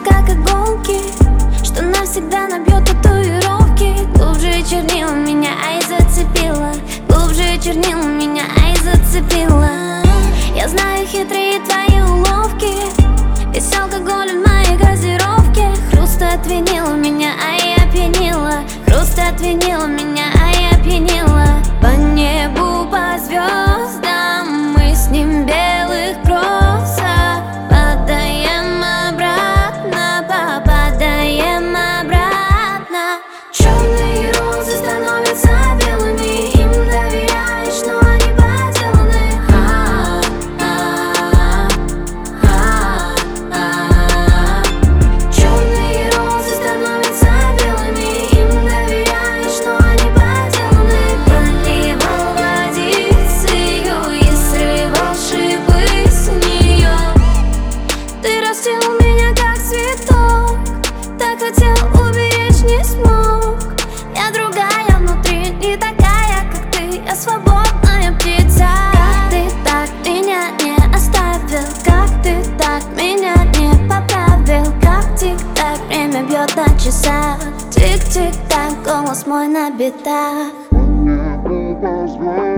как иголки, что навсегда набьет татуировки. Глубже чернила меня, ай, зацепила. Глубже чернила меня, ай, зацепила. Я знаю хитрые твои уловки. Весь алкоголь в моей газировке. Хруст от винила меня, ай, опьянила. Хруст от винила меня, ай, опьянила. По небу, по звездам мы с ним белых кросса падаем обратно, попадаем обратно. Черные розы становятся белыми, им доверяешь, но они подделаны. Черные розы становятся белыми, им доверяешь, но они подделаны. Проливал водицею и срывал шипы с нее. Ты растил меня как цветок, так хотел уберечь, не смог. Я другая внутри, не такая, как ты, я свободная птица. Как ты так меня не оставил, как ты так меня не поправил. Как тик-так, время бьет на часах. Тик-тик-так, голос мой на битах. По небу, по звездам